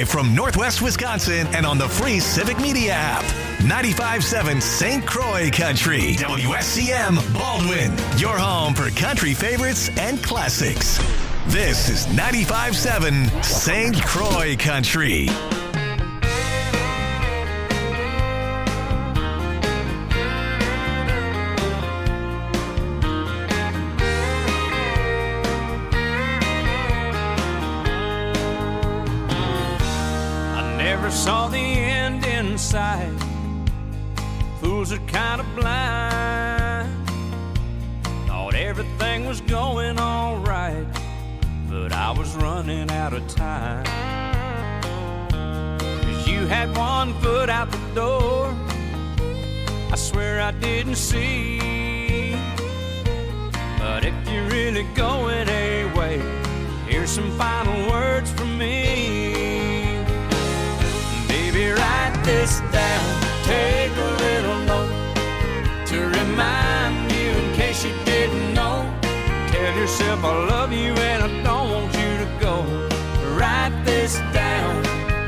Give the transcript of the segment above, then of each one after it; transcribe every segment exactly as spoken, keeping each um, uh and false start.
from Northwest Wisconsin and on the free Civic Media app. ninety-five point seven Saint Croix Country. W S C M Baldwin, your home for country favorites and classics. This is ninety-five point seven Saint Croix Country. Saw the end in sight. Fools are kind of blind. Thought everything was going all right, but I was running out of time. 'Cause you had one foot out the door, I swear I didn't see. But if you're really going away, here's some final words from me. Write this down, take a little note to remind you in case you didn't know. Tell yourself I love you and I don't want you to go. Write this down.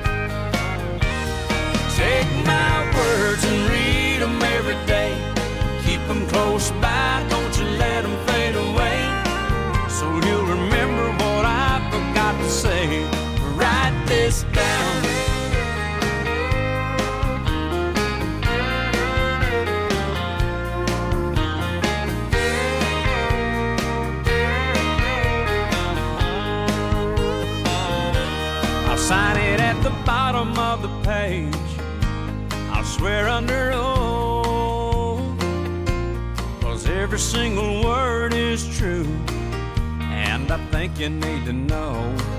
Take my words and read them every day. Keep them close by, don't you let them fade away. So you'll remember what I forgot to say. Write this down. Sign it at the bottom of the page. I'll swear under oath, 'cause every single word is true, and I think you need to know.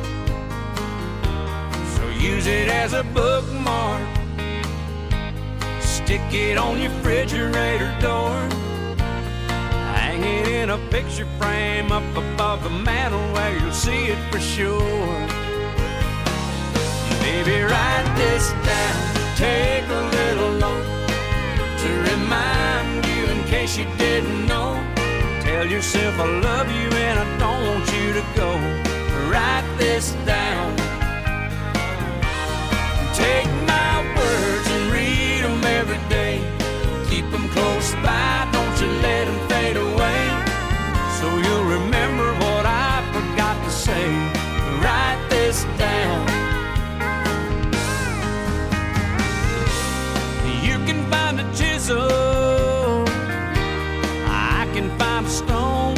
So use it as a bookmark, stick it on your refrigerator door, hang it in a picture frame up above the mantle where you'll see it for sure. Baby, write this down, take a little note to remind you in case you didn't know. Tell yourself I love you and I don't want you to go. Write this down. Take my words and read them every day. Keep them close by, don't you let them fade away. So you'll remember what I forgot to say. Write this down. Find a chisel, I can find a stone.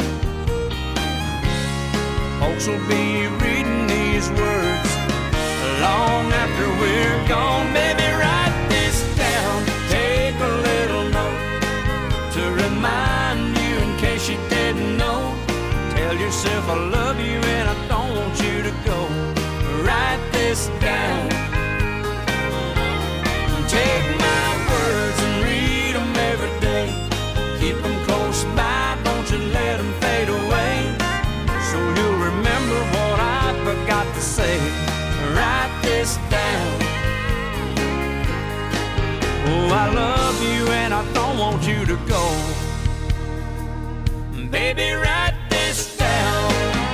Folks will be reading these words long after we're gone. Baby, write this down, take a little note to remind you in case you didn't know. Tell yourself I love you and I don't want you to go. Write this down. Take my words and read them every day. Keep them close by, don't you let them fade away. So you'll remember what I forgot to say. Write this down. Oh, I love you and I don't want you to go. Baby, write this down.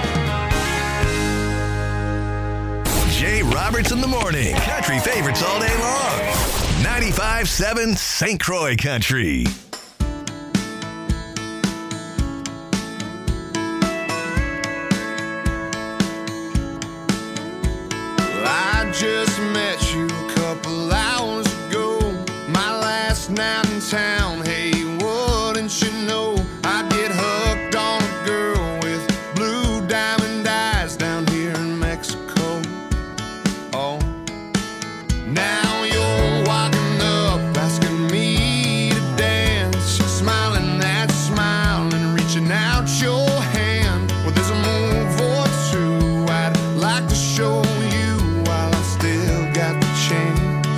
Jay Roberts in the morning. Country favorites all day long. ninety-five point seven Saint Croix Country. Well, I just met you a couple hours ago. My last night in town. Hey, wouldn't you know I get hooked on a girl with blue diamond eyes down here in Mexico. Oh, now you're walking up asking me to dance, smiling that smile and reaching out your hand. Well, there's a move or two I'd like to show you while I still got the chance.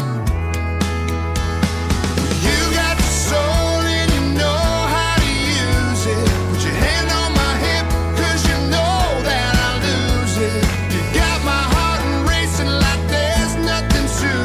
You got the soul and you know how to use it. Put your hand on my hip 'cause you know that I'll lose it. You got my heart racing like there's nothing to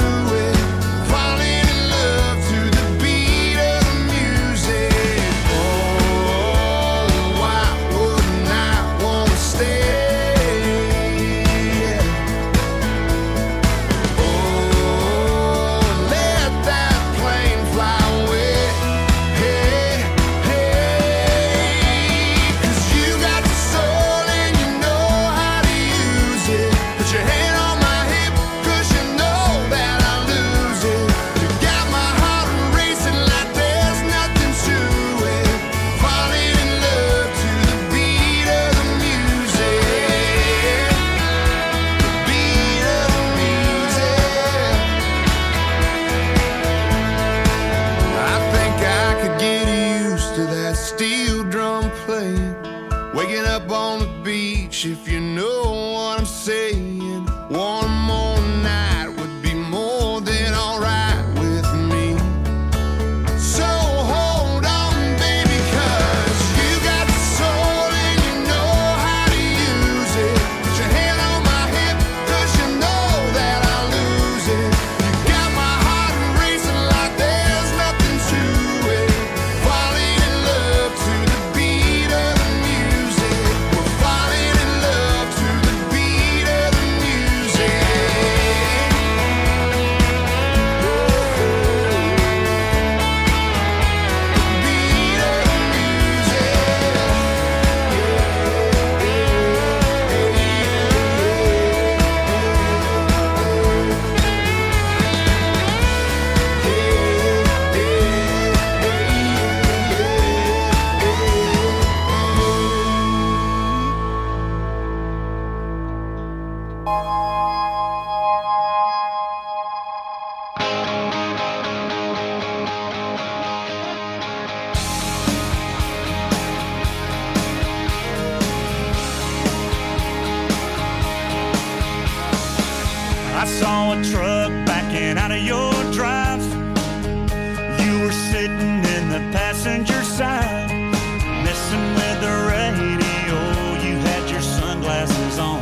truck backing out of your drive. You were sitting in the passenger side, messing with the radio. You had your sunglasses on.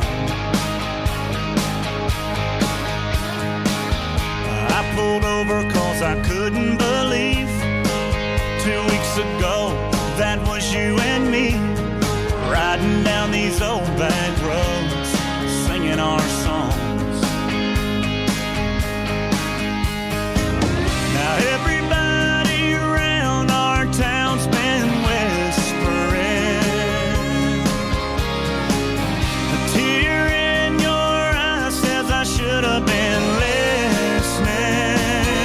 I pulled over cause I couldn't believe two weeks ago that was you and me, riding down these old back roads, singing our songs. Now everybody around our town's been whispering. A tear in your eye says I should have been listening.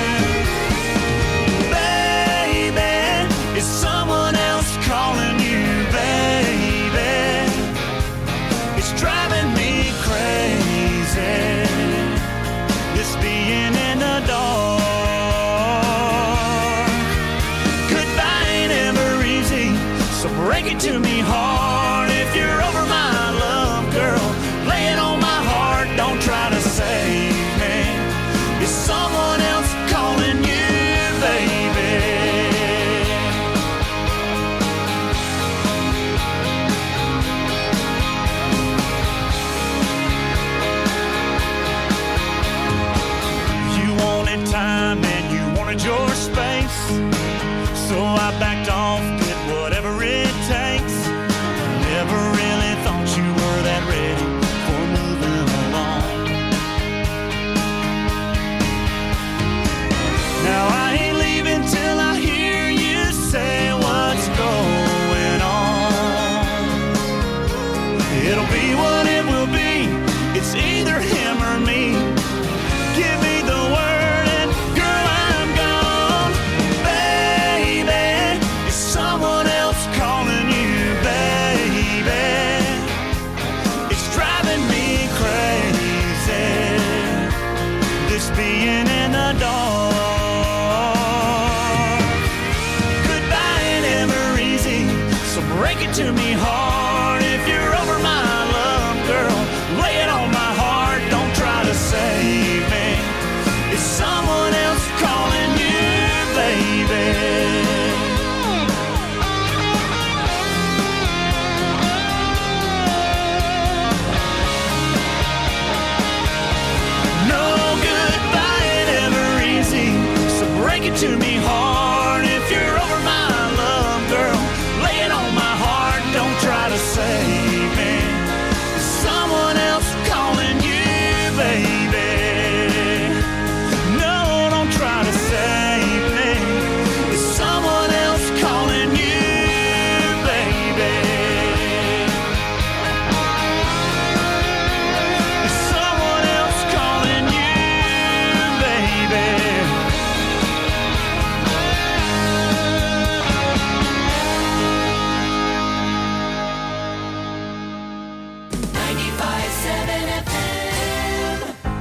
Baby, is someone else calling you, baby? It's driving me crazy, this being in the dark. Goodbye ain't ever easy, so break it to me hard. If you're over my love, girl, lay it on my heart. Don't try to save me. Is someone else calling you, baby? You wanted time and you wanted your space, so I backed off, did whatever it takes. Never really thought you were that ready for moving along. Now I ain't leaving till I hear you say what's going on. It'll be what it will be, it's either him or me. Give me the word and girl, I'm gone. Baby, is someone else calling you, baby? It's driving me crazy, this being in the dark. Goodbye ain't ever easy, so break it to me hard. If you're over my love, girl, lay it on my heart. Don't try to save me. Is someone else calling you, baby? No, goodbye ain't ever easy, so break it to me hard. If you're over my love, girl, lay it on my heart. Don't try to save me. Is someone else calling you, baby? No, don't try to save me. Is someone else calling you, baby? Is someone else calling you, baby? ninety-five seven F M.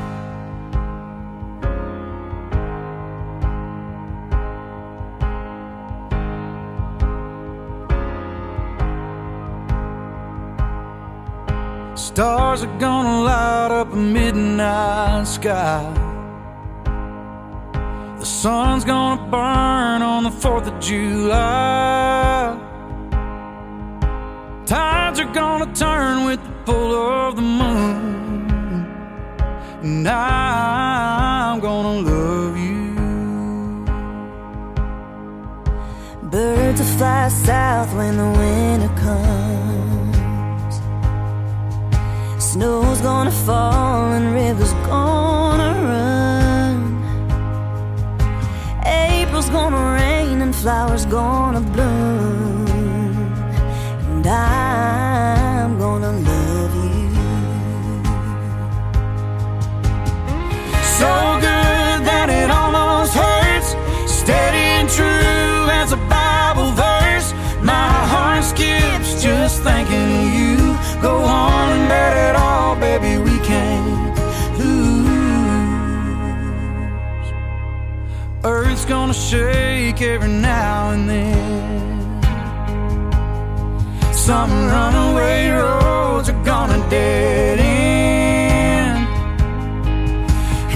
Stars are gonna light up a midnight sky. The sun's gonna burn on the fourth of July. Tides are gonna turn with the pull of the moon, and I'm gonna love you. Birds will fly south when the winter comes. Snow's gonna fall and rivers gonna run. April's gonna rain and flowers gonna bloom, and I'm gonna love you. So good that it almost hurts, steady and true as a Bible verse. My heart skips just thinking of you. Go on and bet it all, baby, we can't lose. Earth's gonna shake every now and then. Some runaway roads are gonna dead end.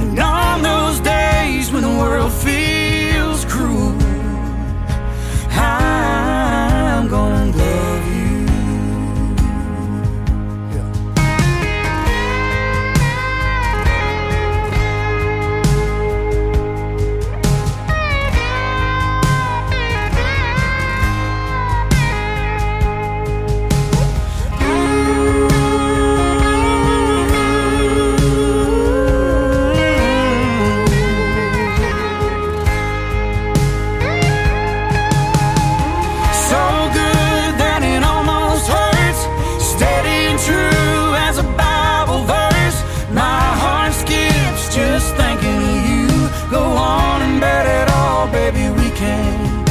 can't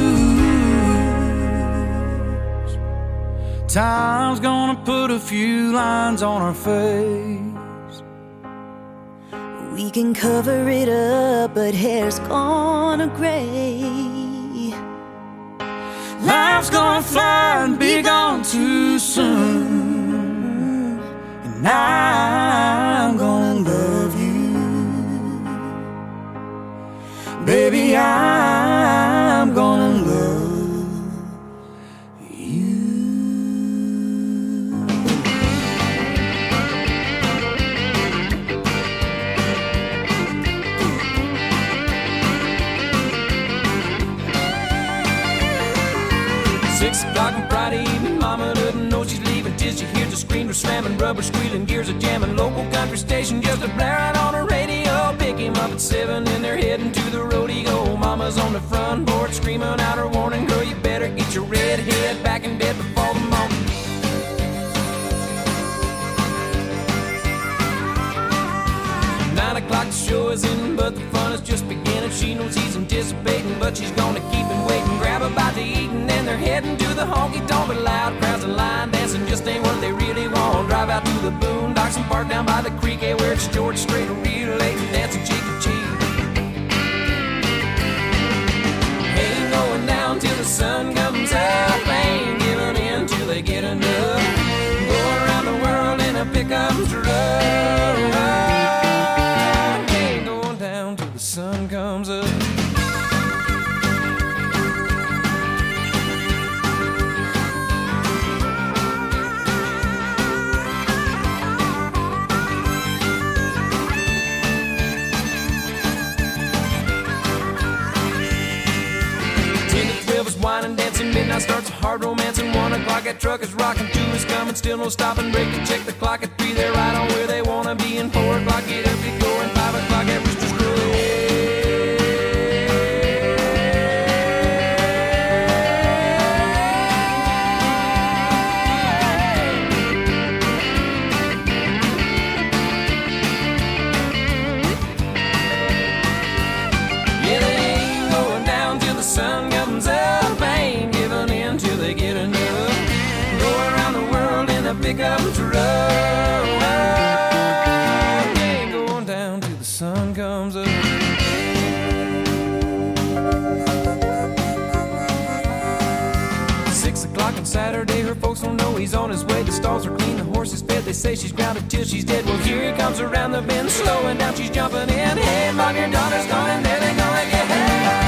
lose. Time's gonna put a few lines on our face. We can cover it up, but hair's gonna gray. Life's gonna fly and be gone too soon. And I'm gonna love you. Baby, I'm gonna love you. Six o'clock on Friday evening, mama doesn't know she's leaving till she hears the screamer slamming, rubber squealing, gears are jamming, local country station just a blaring on the radio. Pick him up at seven and they're heading to the rodeo. Mama's on the front porch screaming out her warning, girl, you better get your red head back in bed before the morning. Nine o'clock the show is in, but the fun is just beginning. She knows he's anticipating, but she's gonna keep him waiting. Grab a bite to eat and then they're heading to the honky-tonk. But loud crowds and line dancing just ain't what they really want. Drive out to the boondocks and park down by the creek, eh, where it's George Strait relating, dancing cheek to cheek. Ain't going down till the sun comes up, ain't giving in till they get enough. Go around the world in a pickup truck. Ain't going down till the sun comes up. Wine and dancing, midnight starts a hard romance, and one o'clock that truck is rocking, two is coming, still no stopping, break and check the clock at three, they're right on where they wanna be, and four o'clock get up, get going, five o'clock at Rooster's Crow. Yeah, they ain't going down till the sun comes up. Pick up the road. Ain't going down till the sun comes up. Six o'clock on Saturday, her folks don't know he's on his way. The stalls are clean, the horse is fed. They say she's grounded till she's dead. Well, here he comes around the bend, slowing down, she's jumping in. Hey, mom, your daughter's gone, and there they gonna get her.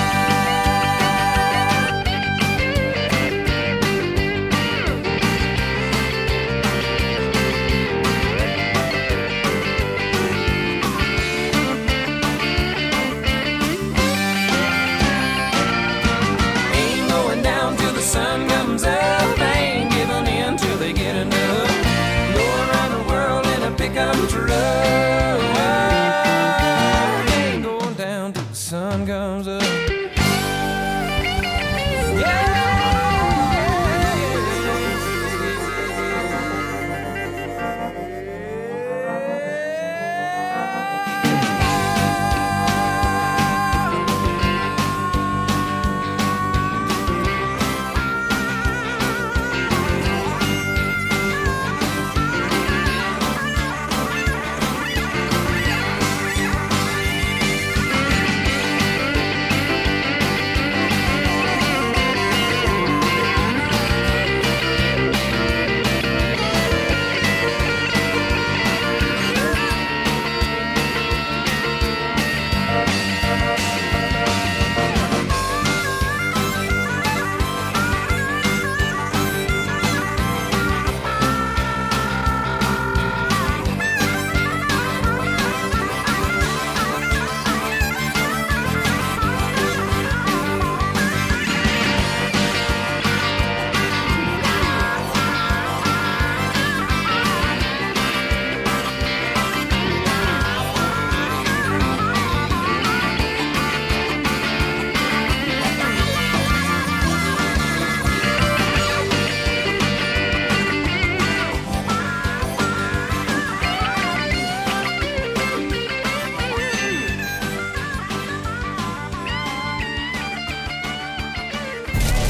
Ain't going down till the sun comes up.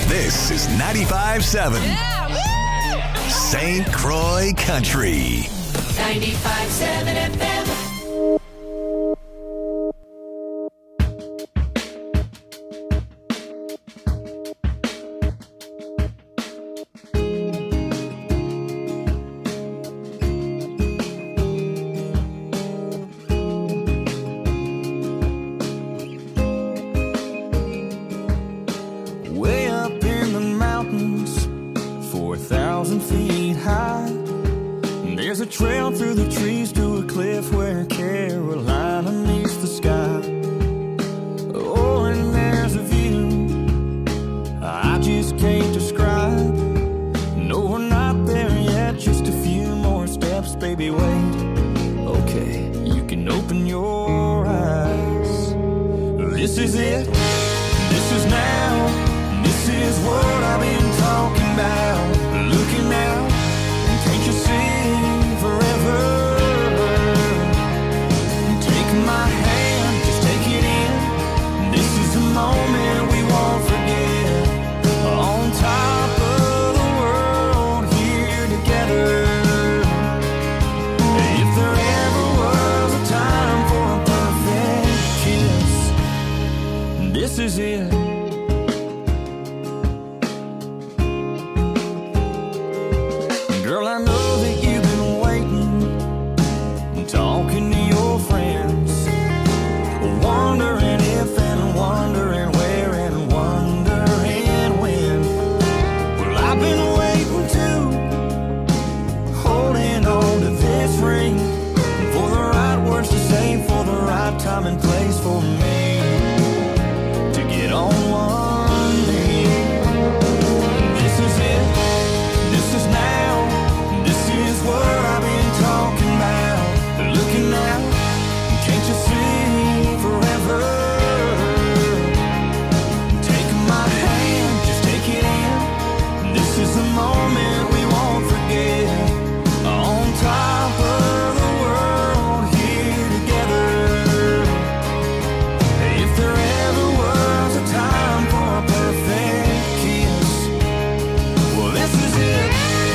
This is ninety-five seven Saint Croix Country. ninety-five seven F M. Trail through the trees to a cliff where Carolina meets the sky. Oh, and there's a view I just can't describe. No, we're not there yet, just a few more steps, baby, wait. Okay, you can open your eyes. This is it, this is now, this is what I've been talking about. Looking out, can't you see? Forever. Take my hand, just take it in. This is a moment we won't forget. On top of the world, here together. If there ever was a time for a perfect kiss, this is it. Girl, I know that you've been waiting, talking to your friends, wondering if and wondering where and wondering when. Well, I've been waiting too, holding on to this ring, for the right words to say, for the right time and place for me to get on one knee. This is it, this is now. This is what I've been talking about. Looking out, can't you see? Forever. Take my hand, just take it in. This is the moment we won't forget. On top of the world, here together. If there ever was a time for a perfect kiss, well, this is it.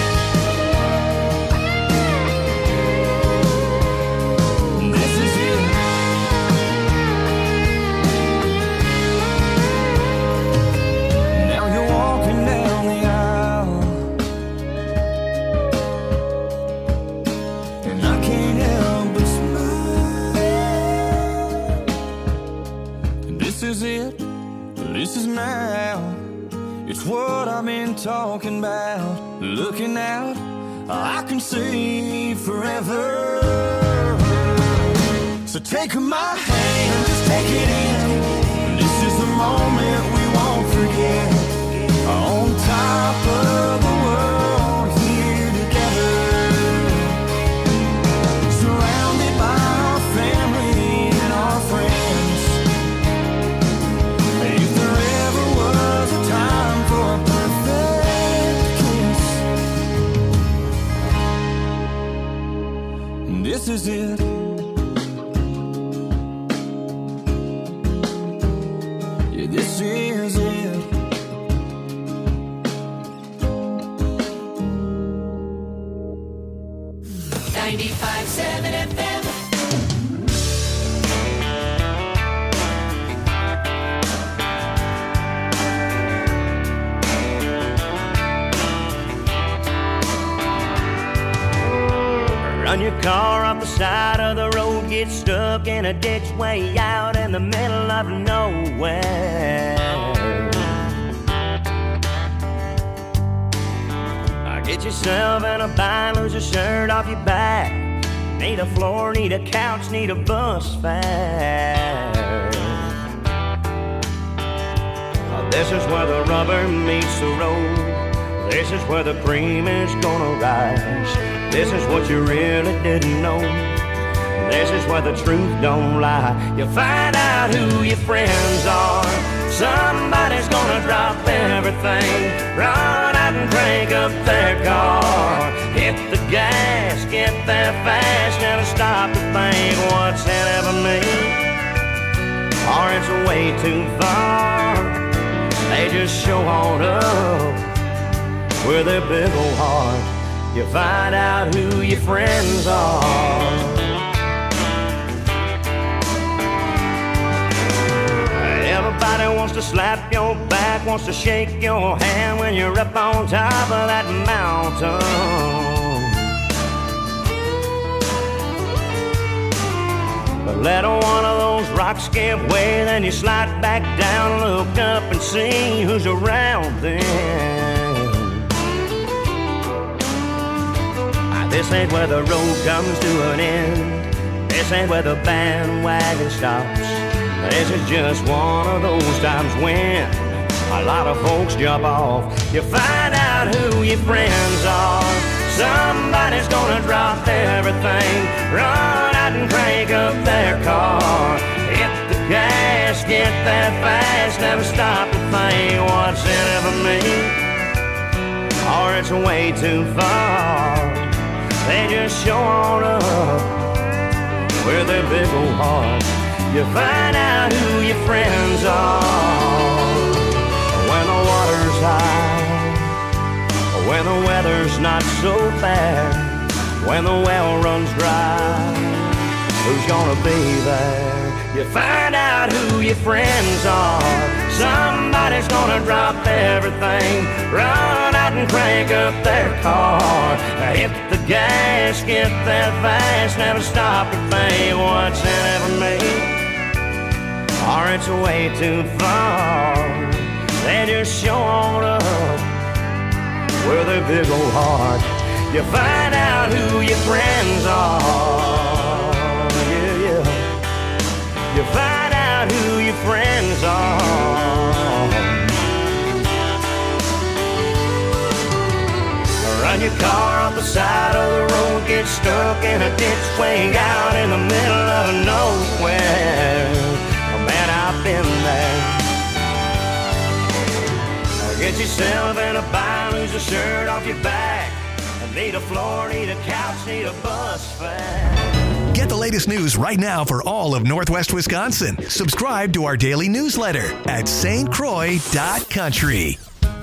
This is now, it's what I've been talking about. Looking out, I can see forever. So take my hand, just take it in. This is the moment we won't forget. On top of the world, here together. Surrounded by our family and our friends. This is it. Yeah, this is it. ninety-five seven F M. Run your car off the side of the road, get stuck in a ditch way out in the middle of nowhere. Get yourself in a bind, lose a shirt off your back. Need a floor, need a couch, need a bus fare. This is where the rubber meets the road. This is where the cream is gonna rise. This is what you really didn't know. This is where the truth don't lie. You find out who your friends are. Somebody's gonna drop everything, run out and crank up their car. Hit the gas, get there fast, and stop to think what's in it for me, or it's way too far. They just show on up with their big old heart. You find out who your friends are. Everybody wants to slap your back, wants to shake your hand when you're up on top of that mountain. But let one of those rocks give way, then you slide back down, look up and see who's around then. This ain't where the road comes to an end. This ain't where the bandwagon stops. This is just one of those times when a lot of folks jump off. You find out who your friends are. Somebody's gonna drop everything, run out and crank up their car. Hit the gas, get there fast, never stop to think what's in it for me, or it's way too far. They just show on up with their big old heart. You find out who your friends are when the water's high, when the weather's not so bad, when the well runs dry. Who's gonna be there? You find out who your friends are. Somebody's gonna drop everything, run out and crank up their car. Hit the gas, get there fast, never stop to think what's in it for me, or it's way too far. They just show on up with their big old heart. You find out who your friends are. Yeah, yeah. You find out who your friends are. Run your car off the side of the road, get stuck in a ditch way out in the middle of nowhere. Man, I've been there. Get yourself in a bind, lose a shirt off your back. Need a floor, need a couch, need a bus fare. Get the latest news right now for all of Northwest Wisconsin. Subscribe to our daily newsletter at S T Croix dot country.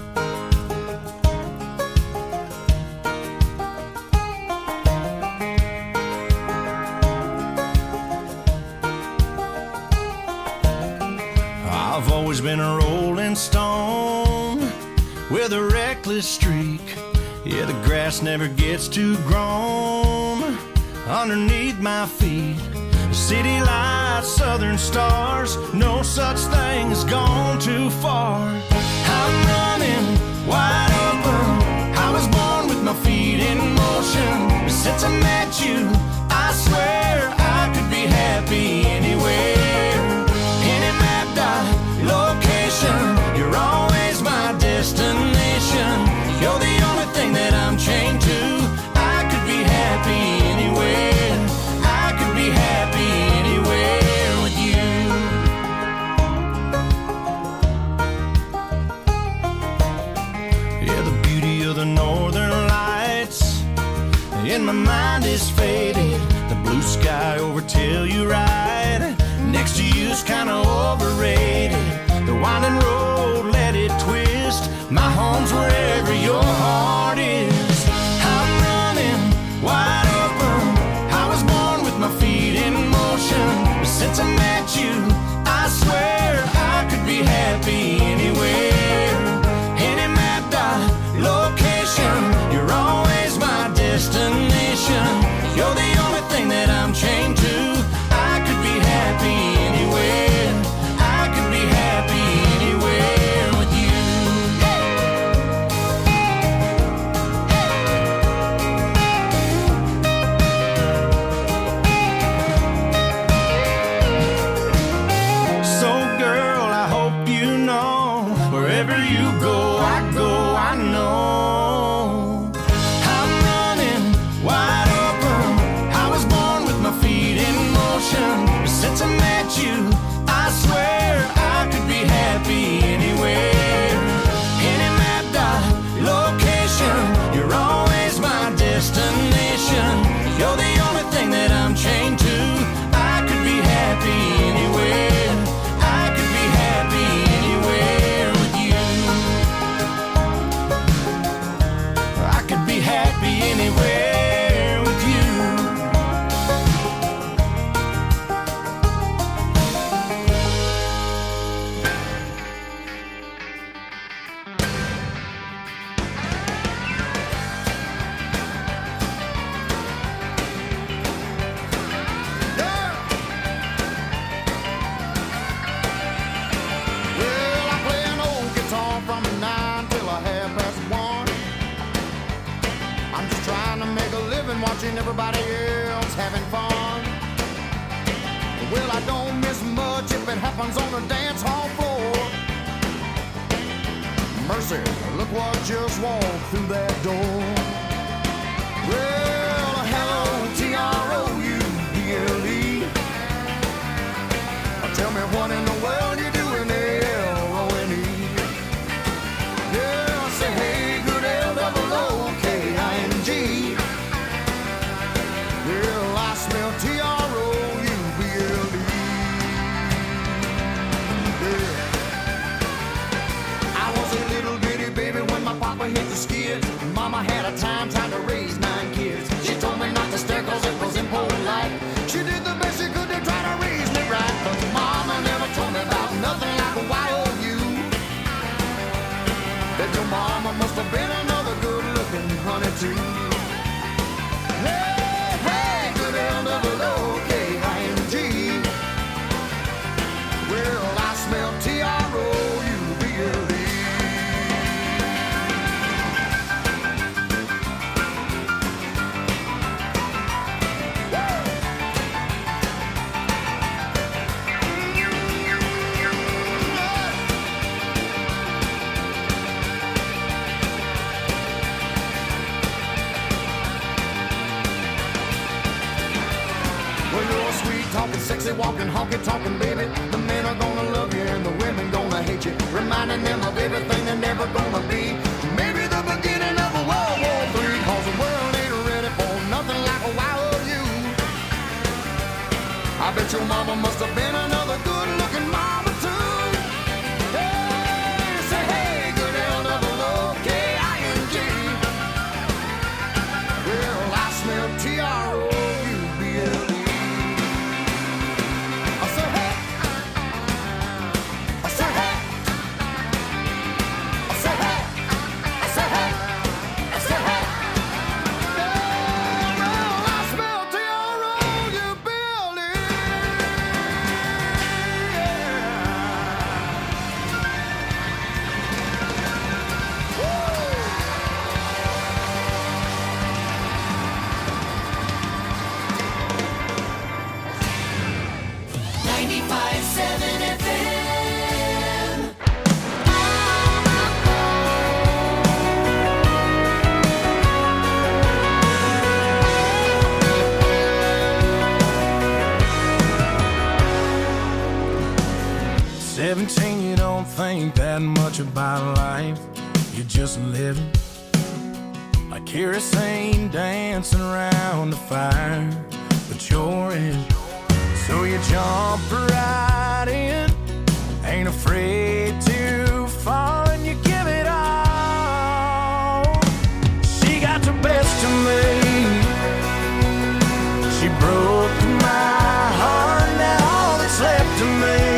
I've always been a rolling stone with a reckless streak. Yeah, the grass never gets too grown underneath my feet. City lights, southern stars, no such thing as gone too far. I'm running wide open. I was born with my feet in motion. Since I met you, I swear I could be happy anywhere. Any map dot location, you're always my destination. You're the only thing that I'm chained to. I could be happy anywhere. I could be happy anywhere with you. Yeah, the beauty of the northern lights in my mind is faded. The blue sky over Telluride next to you's kinda overrated. The winding road, let it twist. My home's wherever your heart is. I'm running wide open. I was born with my feet in motion. But since I met you, I swear I could be happy anywhere. Any map dot location, you're always my destination. You're the only thing that I'm chained to. I could be happy anywhere. I could be happy anywhere. Well, I don't miss much if it happens on a dance hall floor. Mercy, look what just walked through that door. Well, hello, T R O U B L E. Tell me what in the world you doing there, L O N E. Yeah, I say, hey, good L O O K I N G. Well, I smell T R O U B L E. Yeah. I was a little bitty baby when my papa hit the skids. Mama had a time trying to raise nine kids. She told me not to stare cause it was impolite. She did the best she could to try to raise me right. But Mama never told me about nothing like a Y O U. That your mama must have been another good-looking honey too. Hey, hey, good L O O K I N G. Well, I smell T R O U B L E. Talking sexy, walking, honky, talking, baby. The men are gonna love you and the women gonna hate you. Reminding them of everything they're never gonna be. Maybe the beginning of a World War Three. Cause the world ain't ready for nothing like a Y O U. I bet your mama must have been another good-looking mama too. Hey, say hey, good L O O K I N G. Well, I smell T R O U B L E. ninety-five seven F M. Seventeen, you don't think that much about life. You're just living like kerosene dancing around the fire, but you're in. So you jump right in, ain't afraid to fall, and you give it all. She got the best of me. She broke my heart, now all that's left of me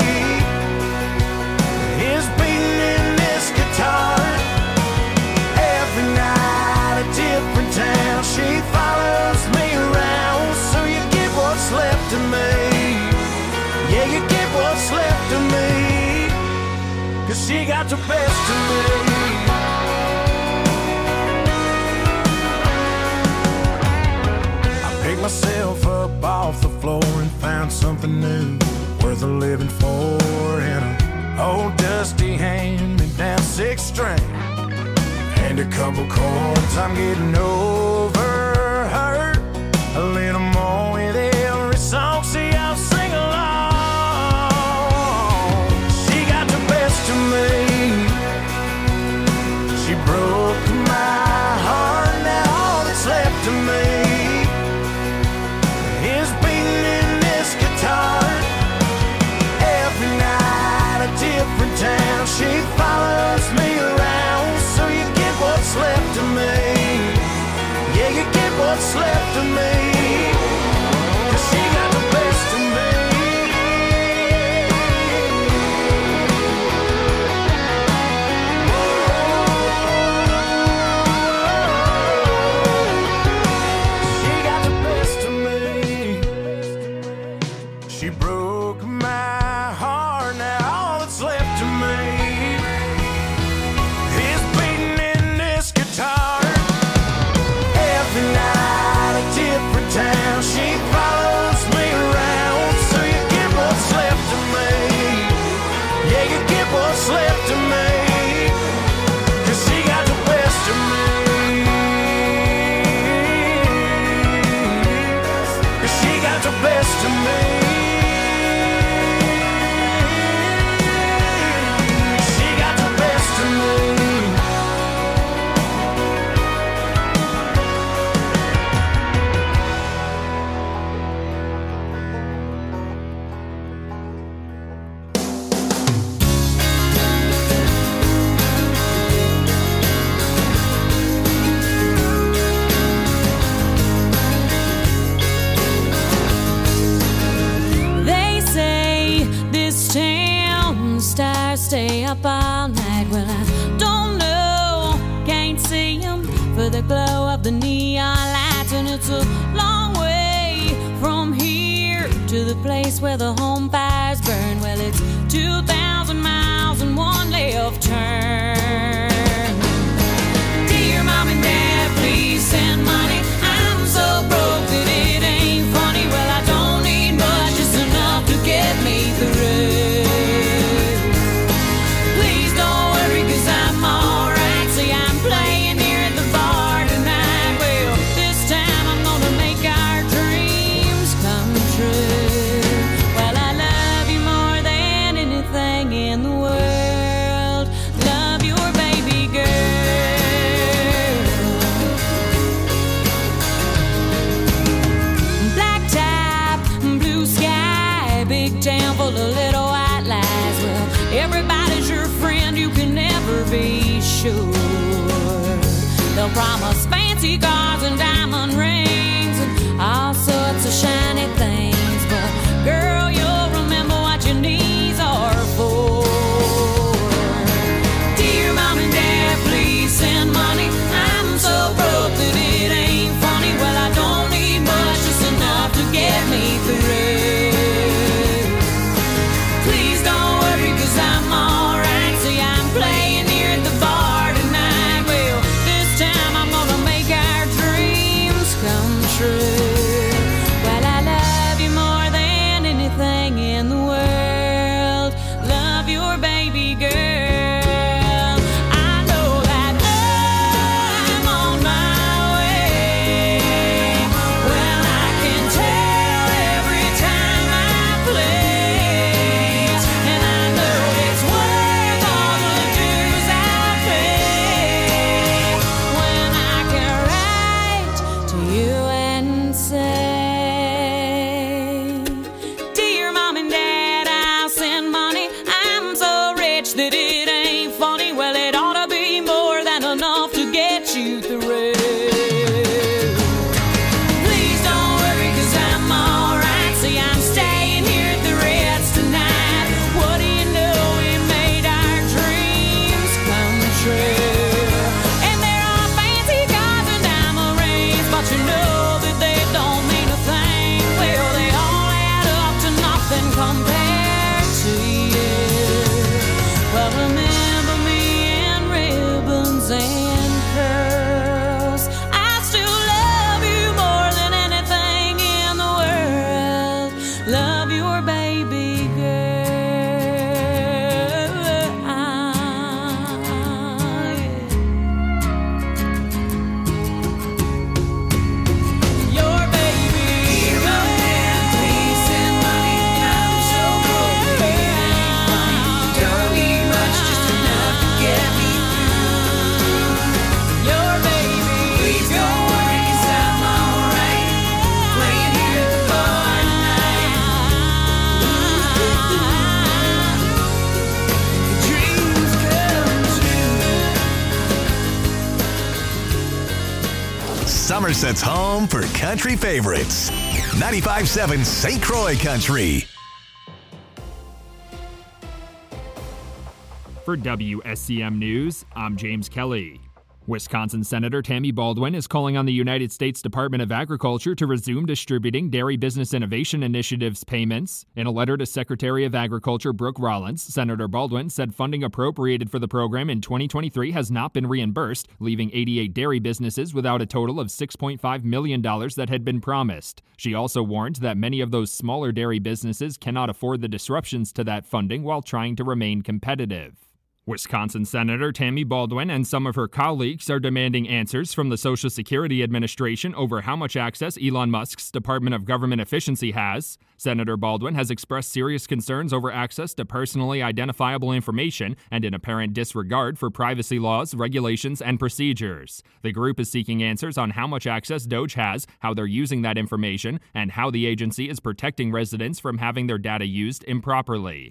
is beating in this guitar. Every night a different town, she follows me around. So you get what's left of me. Yeah, you get what's left of me, cause she got the best of me. I picked myself up off the floor and found something new, worth a living for, in an old dusty hand-me-down six string and a couple chords. I'm getting over her a little more with every song. See, I'll sing along. To me, she broke my heart, now all that's left of me is beating in this guitar. Every night a different town, she follows me around. So you get what's left of me. Yeah, you get what's left of me, cause she got the best of me. Different stay up all night. Well, I don't know, can't see them for the glow of the neon lights. And it's a long way from here to the place where the home fires burn. Well, it's two thousand miles and one left turn. Dear Mom and Dad, please send money. I'm so broke that it ain't funny. Well, I don't need much, just enough to get me through. Please don't worry, cause I'm alright. See, I'm playing here at the bar tonight. Well, this time I'm gonna make our dreams come true. Well, I love you more than anything in the world. Love your baby girl. Black top, blue sky, big town full of little white lies. Well, everybody's your friend, you can never be sure. They'll promise fancy cars and diamond rings and all sorts of shiny things, but girl, you'll remember what your knees are for. Dear Mom and Dad, please send money. I'm so broke that it ain't funny. Well, I don't need much, just enough to get me through. Please don't worry, cause I'm alright. See, I'm playing here at the bar tonight. Well, this time I'm gonna make our dreams come true. Well, I love you more than anything in the world. Love your baby girl. I know that I'm on my way. Well, I can tell every time I play, and I know it's worth all the dues I pay when I can write to you and say, Dear Mom and Dad, I'll send money. I'm so rich that it ain't funny. Well, it ought to be more than enough to get you through. Please don't worry, cause I'm alright. See, I'm staying here at the Ritz tonight. What do you know, we made our dreams come true. And there are fancy cars and diamond rings, but you know that they don't mean a thing. Well, they all add up to nothing compared to you. Well, remember me and ribbons and curls. I still love you more than anything in the world. Love your baby girl. Your baby girl. Please send money. I'm so broke that it ain't funny. Don't need much, just enough to get me through. Your baby. Please don't worry, cause I'm alright. Playing here at the bar tonight. Dreams come true. Somerset's home for country favorites. ninety-five point seven Saint Croix Country. For W S C M News, I'm James Kelly. Wisconsin Senator Tammy Baldwin is calling on the United States Department of Agriculture to resume distributing Dairy Business Innovation Initiative's payments. In a letter to Secretary of Agriculture Brooke Rollins, Senator Baldwin said funding appropriated for the program in twenty twenty-three has not been reimbursed, leaving eighty-eight dairy businesses without a total of six point five million dollars that had been promised. She also warned that many of those smaller dairy businesses cannot afford the disruptions to that funding while trying to remain competitive. Wisconsin Senator Tammy Baldwin and some of her colleagues are demanding answers from the Social Security Administration over how much access Elon Musk's Department of Government Efficiency has. Senator Baldwin has expressed serious concerns over access to personally identifiable information and an apparent disregard for privacy laws, regulations, and procedures. The group is seeking answers on how much access Doge has, how they're using that information, and how the agency is protecting residents from having their data used improperly.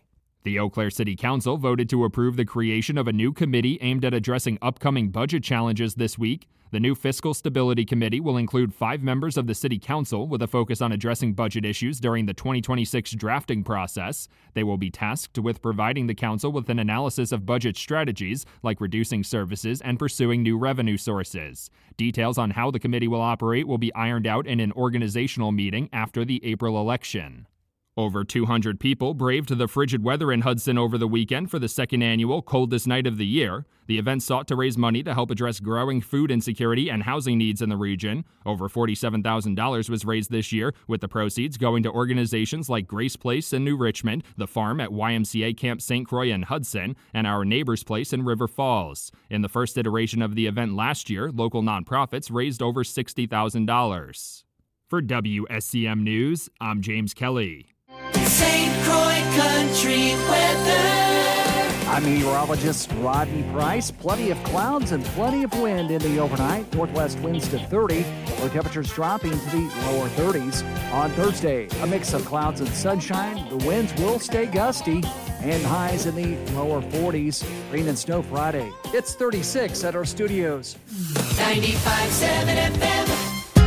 The Eau Claire City Council voted to approve the creation of a new committee aimed at addressing upcoming budget challenges this week. The new Fiscal Stability Committee will include five members of the City Council with a focus on addressing budget issues during the twenty twenty-six drafting process. They will be tasked with providing the Council with an analysis of budget strategies, like reducing services and pursuing new revenue sources. Details on how the committee will operate will be ironed out in an organizational meeting after the April election. Over two hundred people braved the frigid weather in Hudson over the weekend for the second annual Coldest Night of the Year. The event sought to raise money to help address growing food insecurity and housing needs in the region. Over forty-seven thousand dollars was raised this year, with the proceeds going to organizations like Grace Place in New Richmond, The Farm at Y M C A Camp Saint Croix in Hudson, and Our Neighbor's Place in River Falls. In the first iteration of the event last year, local nonprofits raised over sixty thousand dollars. For W S C M News, I'm James Kelly. Saint Croix Country weather. I'm meteorologist Rodney Price. Plenty of clouds and plenty of wind in the overnight. Northwest winds to thirty. Low temperatures dropping to the lower thirties. On Thursday, a mix of clouds and sunshine. The winds will stay gusty and highs in the lower forties. Rain and snow Friday. It's thirty-six at our studios. ninety-five point seven F M.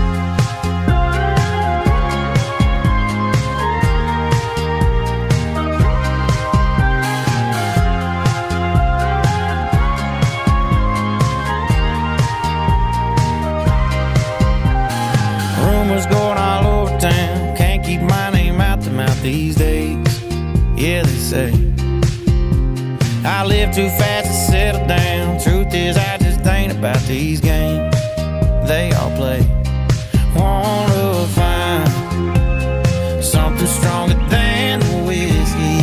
Rumors going all over town, can't keep my name out the mouth these days. Yeah, they say I live too fast to settle down. Truth is, I just ain't about these games they all play. Wanna find something stronger than the whiskey.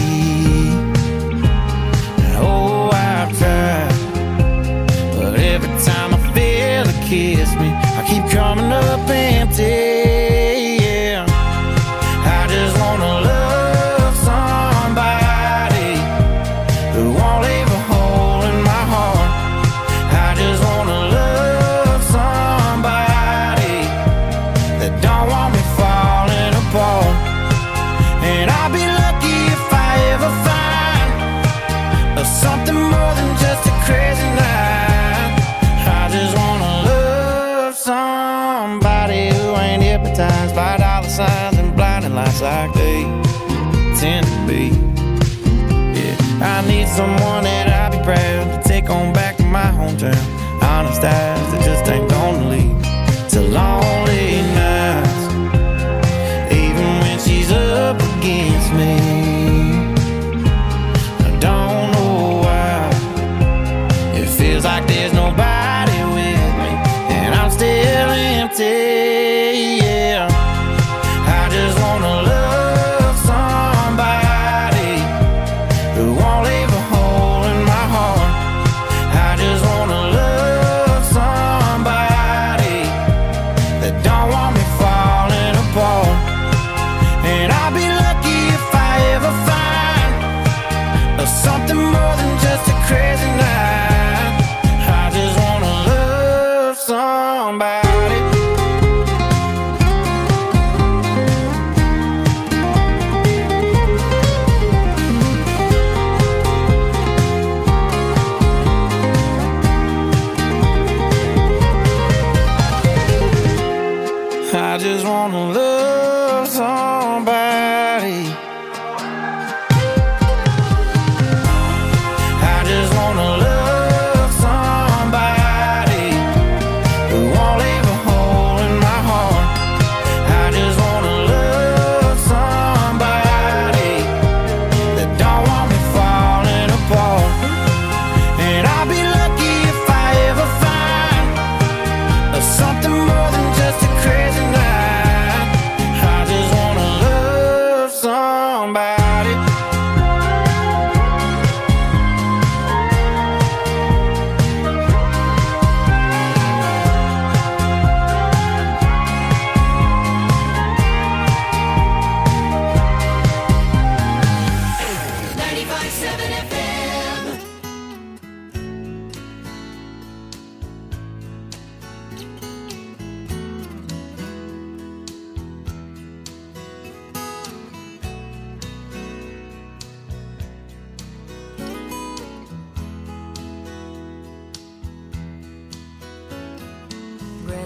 And oh, I've tried, but every time I feel it kiss me, I keep coming up empty. Yeah, I just wanna love somebody who won't leave a hole in my heart. I just wanna love somebody that don't want me falling apart. And I'll be lucky if I ever find uh, something more than just a crazy night. I just wanna love somebody who ain't hypnotized by dollar signs and blinding lights like they tend to be. Yeah, I need someone that I'll be proud to take on back to my hometown. Honest eyes that just ain't gonna lead to lonely nights, even when she's up against me. I don't know why it feels like there's nobody with me, and I'm still empty. Yeah, I just wanna love somebody who won't leave a hole in my heart. I just wanna love somebody that don't want me falling apart. And I'll be lucky if I ever find uh, something more than just a crazy night. I just wanna love somebody. I just wanna love somebody. I just wanna love somebody who won't leave a hole in my heart. I just wanna love somebody that don't want me falling apart. And I'll be lucky if I ever find uh, something more than just a crazy night. I just wanna love somebody. ninety-five point seven F M.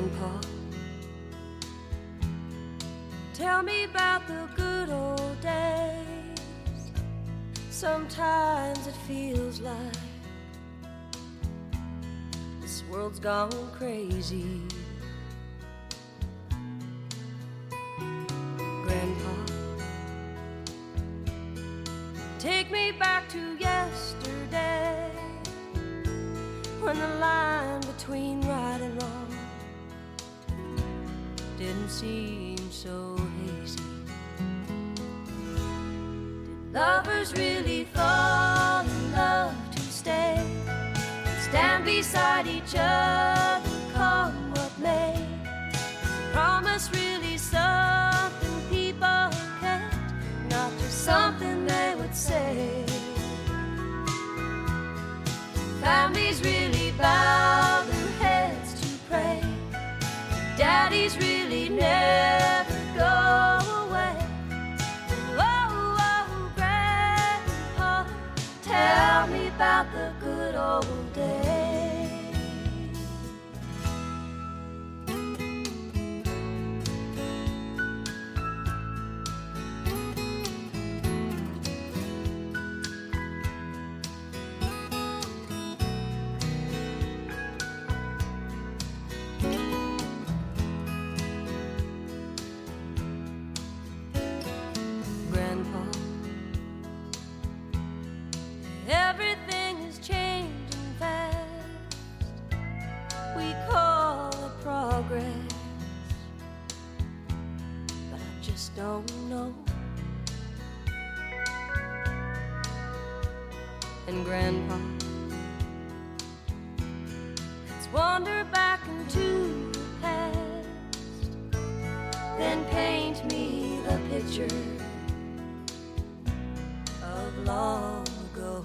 Grandpa, tell me about the good old days. Sometimes it feels like this world's gone crazy. Grandpa, take me back to yesterday, when the line between right and wrong didn't seem so hazy. Did lovers really fall in love to stay, stand beside each other, come what may? Is promise really something people can't, not just something they would say? Families really bow their heads to pray, daddies really never go away. Oh, oh, Grandpa, tell me about the good old days. Everything is changing fast. We call it progress, but I just don't know. And Grandpa, let's wander back into the past, then paint me the picture of long ago.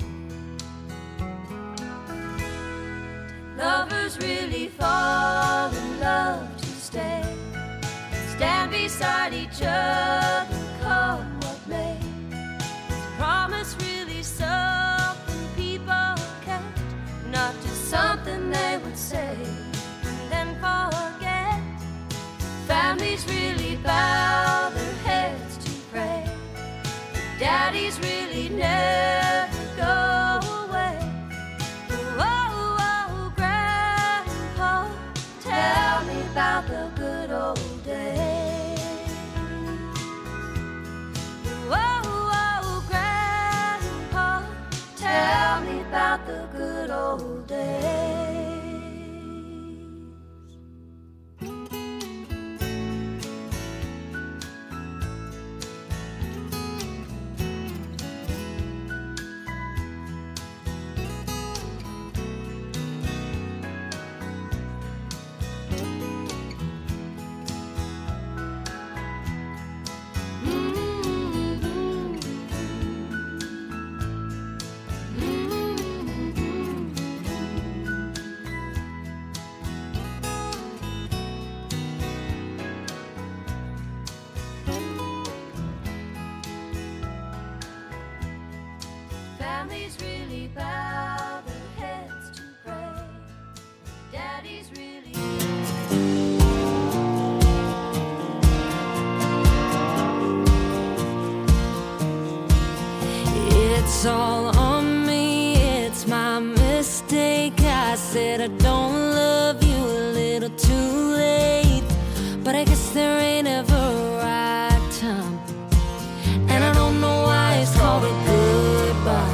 Lovers really fall in love to stay, stand beside each other, come what may. Is promise really something people can't, not just something they would say and then forget? Families really bow their heads to pray, daddies really never go away. Oh, oh, Grandpa, tell me about the good old days. Oh, oh, Grandpa, tell me about the good old days. Families really bow their heads to pray, daddies really. It's all on me, it's my mistake. I said I don't love you a little too late, but I guess there ain't ever a right time, and I don't know why it's called a goodbye.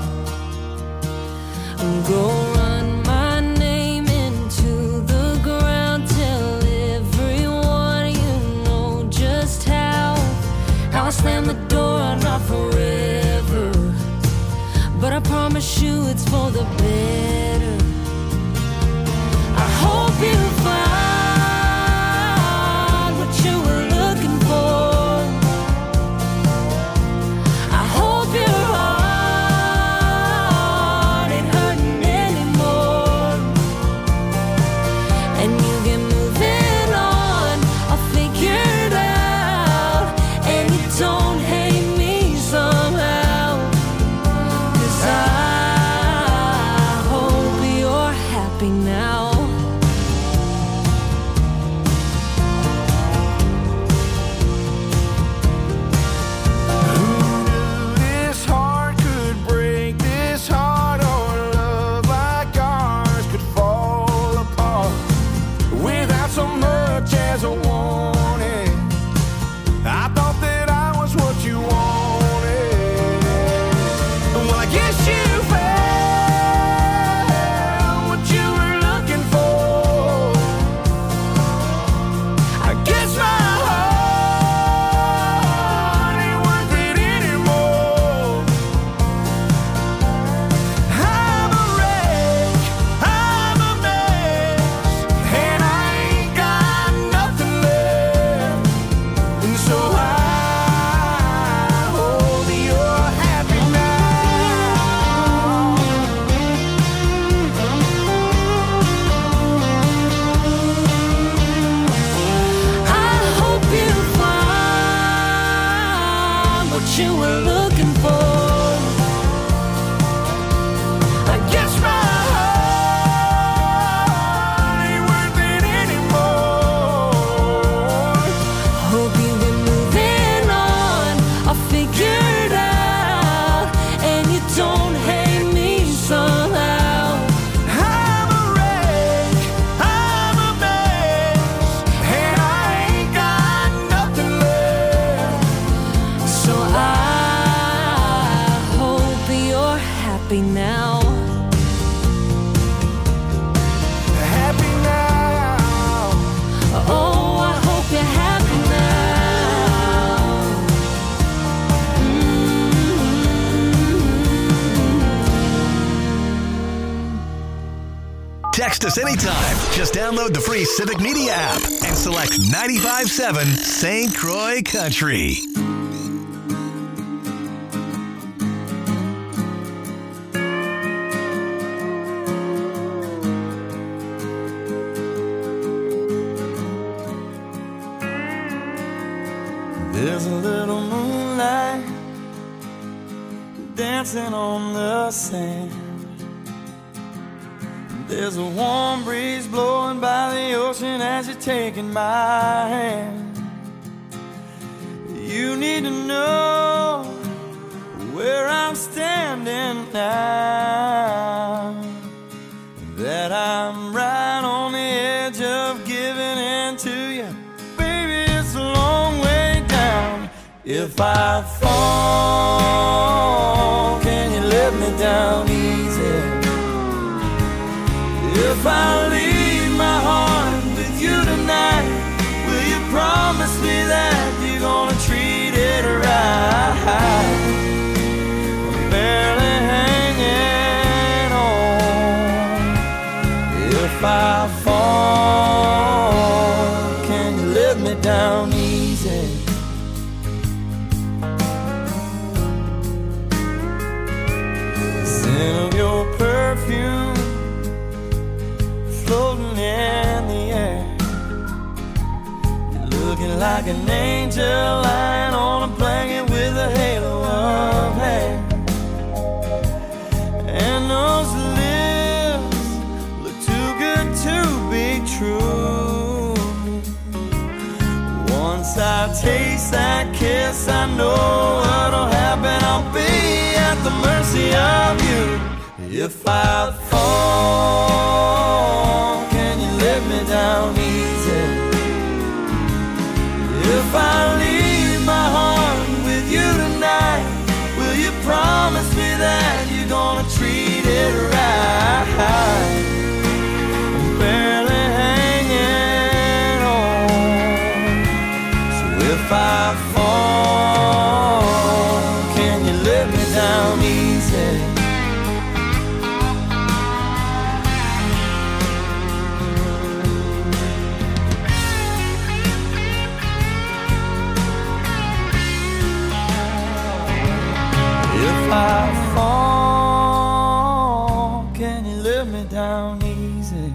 Go run my name into the ground, tell everyone you know just how how I slam the door, not forever, but I promise you it's for the better. I hope you find what you were looking for. I hope your heart ain't hurting anymore, and you get moving on, I'll figure it out, and you don't hate me somehow, 'cause I hope you're happy now. you found what you were looking for. I guess my heart ain't worth it anymore. I'm a wreck, I'm a mess, and I ain't got nothing left. And so I hope you're happy now. I hope you find what you were looking for. I guess my heart ain't worth it anymore. Hope you've been moving on, I figured out, and you don't hate me somehow. I'm a wreck, I'm a mess, and I ain't got nothing left. So I hope you're happy now. Happy now. Oh, I hope you're happy now. Text us anytime. Just download the free Civic Media app and select ninety-five point seven Saint Croix Country. There's a little moonlight dancing on the sand. There's a warm breeze blowing by the ocean as you're taking my hand. You need to know where I'm standing now, that I'm right on the edge of giving in to you. Baby, it's a long way down. If I fall, can you let me down easy? If I leave my heart with you tonight, will you promise me that you're gonna treat it right? I'm barely hanging on. If I fall, can you let me down easy? The scent of your perfume floating in the air. You're looking like an angel lying on a blanket with a halo of hair. And those lips look too good to be true. Once I taste that kiss, I know what'll happen. I'll be at the mercy of you. If I fall, can you let me down easy? If I leave my heart with you tonight, will you promise me that you're gonna treat it right? I'm barely hanging on. So if I fall, can you let me down easy? If I fall, can you let me down easy?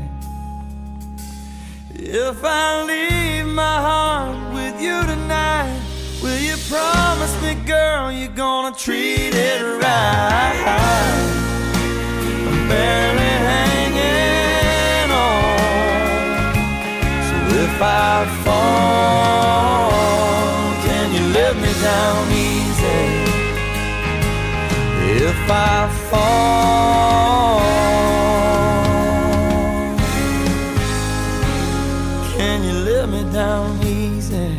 If I leave my heart with you tonight, will you promise me, girl, you're gonna treat it right? I'm barely hanging on. So if I fall, can you let me down easy? If I fall, can you let me down easy?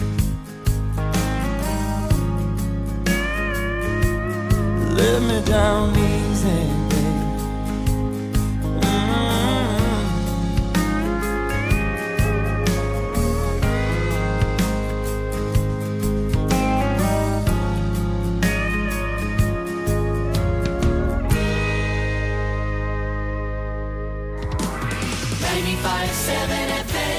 Let me down down easy, babe. Mm-hmm. ninety-five seven F M.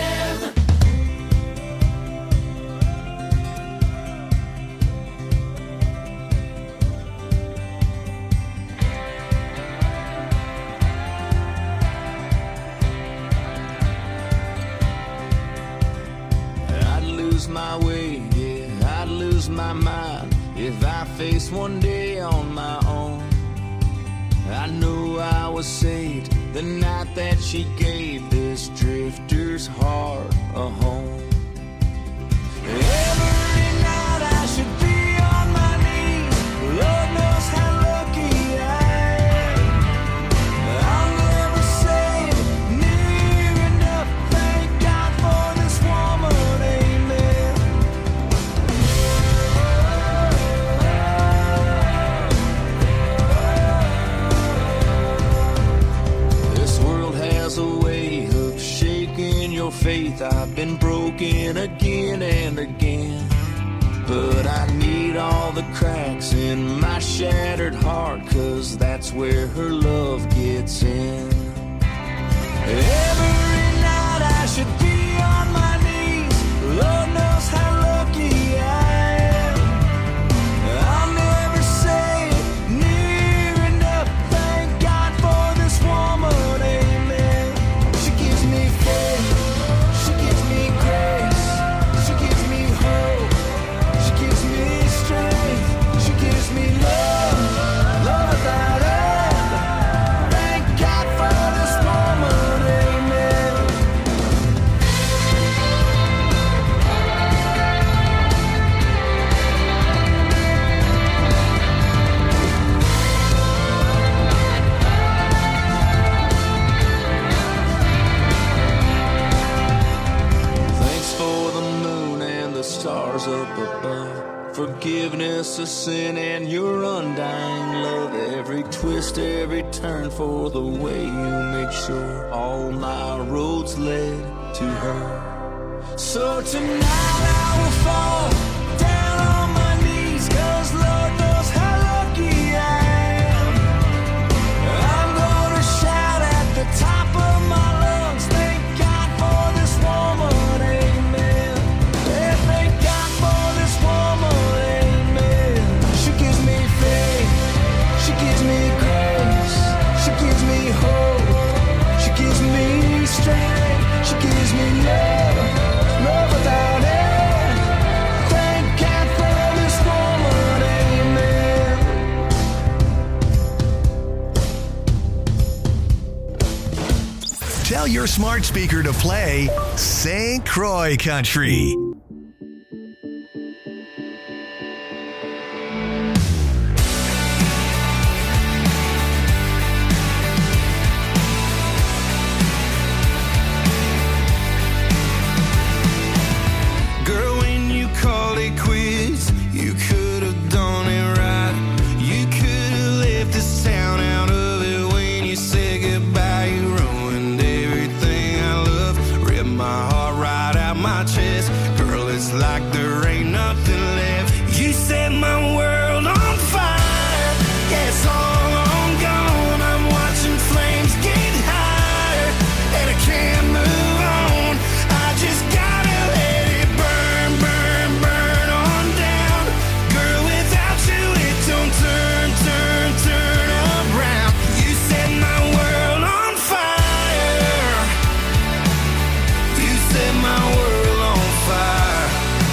I'd lose my way, yeah, I'd lose my mind if I faced one day on my own. I knew I was saved the night that she gave this drifter's heart a home. Every night I should be on my knees. Lord knows how lucky I am. I'll never say it near enough. Thank God for this woman, amen. This world has a way of shaking your faith. I've been broken again and again, but I need all the cracks in my shattered heart, 'cause that's where her love gets in. Every night I should be on my knees. Lord knows how lucky I am. I'll never say it near enough. Thank God for this woman, amen. She gives me faith, she gives me grace, she gives me hope, she gives me strength, she gives me love, love without end. Thank God for this woman, amen. Thanks for the moon and the stars up above, forgiveness of sin and your undying love. Every twist, every turn for the way you make sure all my roads led to her. So tonight I will fall down on my knees, 'cause Lord knows how lucky I am. I'm gonna shout at the top of my lungs. Thank God for this woman, amen. Yeah, thank God for this woman, amen. She gives me faith, she gives me grace, she gives me hope, she gives me strength, she gives me love, love without end. Thank God for this woman, amen. Tell your smart speaker to play Saint Croix Country. Girl, when you called it quits, you could have done it right. You could have left this town out of it when you said goodbye. You ruined everything I love, ripped my heart right out my chest. Girl, it's like there ain't nothing left. You set my world on fire. Yeah, it's all on gone. I'm watching flames get higher, and I can't move on. I just gotta let it burn, burn, burn on down. Girl, without you it don't turn, turn, turn around. You set my world on fire. You set my world on fire.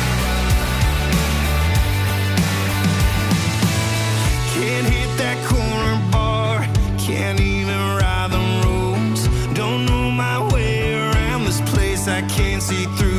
Can't hit that corner bar, can't even ride the roads. Don't know my way around this place, I can't see through